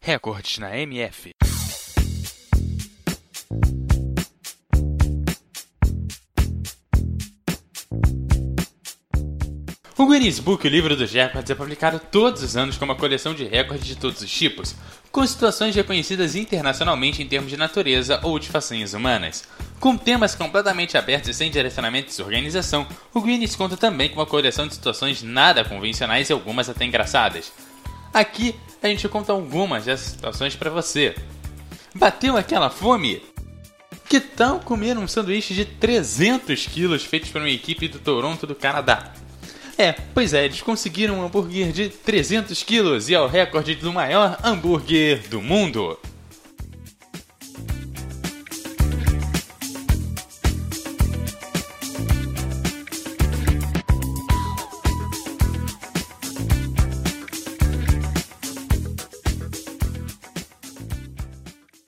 Recordes na MF. O Guinness Book, o livro dos recordes, é publicado todos os anos como uma coleção de recordes de todos os tipos, com situações reconhecidas internacionalmente em termos de natureza ou de façanhas humanas. Com temas completamente abertos e sem direcionamento de sua organização, o Guinness conta também com uma coleção de situações nada convencionais e algumas até engraçadas. Aqui a gente conta algumas dessas situações para você. Bateu aquela fome? Que tal comer um sanduíche de 300 quilos feitos por uma equipe do Toronto do Canadá? Pois é, eles conseguiram um hambúrguer de 300 quilos e é o recorde do maior hambúrguer do mundo.